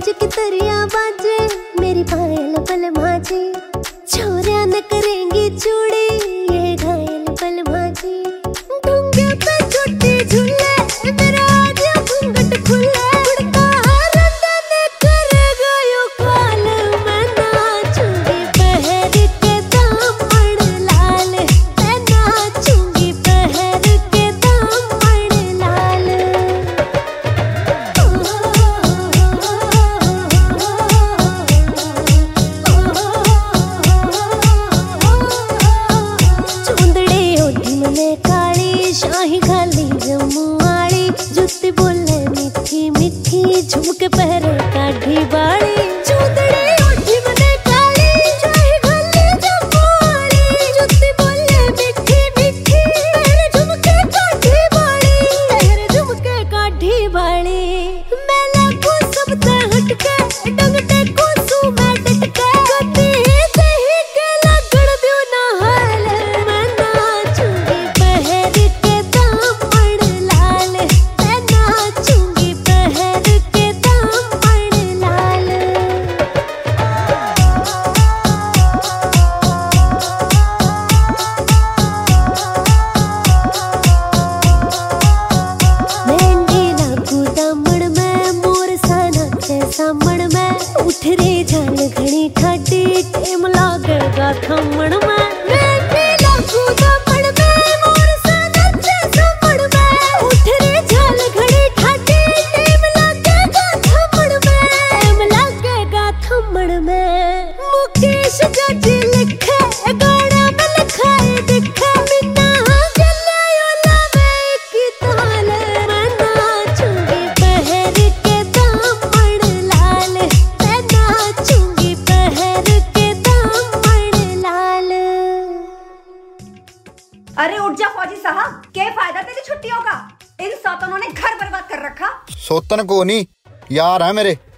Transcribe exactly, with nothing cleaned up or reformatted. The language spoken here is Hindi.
बाज की तरिया बाजे मेरी पायल पल माझी, छोरिया न करेंगी चूड़ी ये घायल पल माझी। डूंगे पे छोटी झूले मेरा आज घूंघट खुले, उड़ता रतन करेगा यो काल, मैं नाचूंगी पहर के दामन लाल, मैं नाचूंगी पहर के दामन लाल। चुंदड़ी ओढ़ी मने काली, शाही खाली जम्मू वाली, जुत्ती बोले मीठी मीठी, झुमके पहरे काठी बाड़ी। चुंदड़ी ओढ़ी मने काली, शाही खाली जम्मू वाली, जुत्ती बोले मीठी मीठी, पहरे झुमके काठी बाड़ी, पहरे झुमके काठी बाड़ी। मैं लागू सब ते हटके, डंगटे को सू मैं डटके, कदी दही के लगड़ दियो ना हाल, मैं नाचूंगी पहर के दामन लाल, मैं नाचूंगी पहर के दामन लाल। मेहंदी लागू दामन में, मोर सा नाचे सामण में, उठ रे झाल घनी ठाडी, टेम लागेगा थमण में। मेहंदी लागू दामन में, मोर सा नाचे सामण में, उठ रे झाल घनी ठाडी, टेम लागेगा थमण में, टेम लागेगा थमण में। मुकेश जाजी लिखे गाना में लिखाए दिखे, बिना गलियो लावे की ताल, मैं नाचूंगी पहर के दामन लाल, मैं नाचूंगी पहर के दामन लाल। अरे उठ जा फौजी साहब, क्या फायदा तेरी छुट्टियों का? इन सौतनों ने घर बर्बाद कर रखा। सोतन को नहीं यार है मेरे।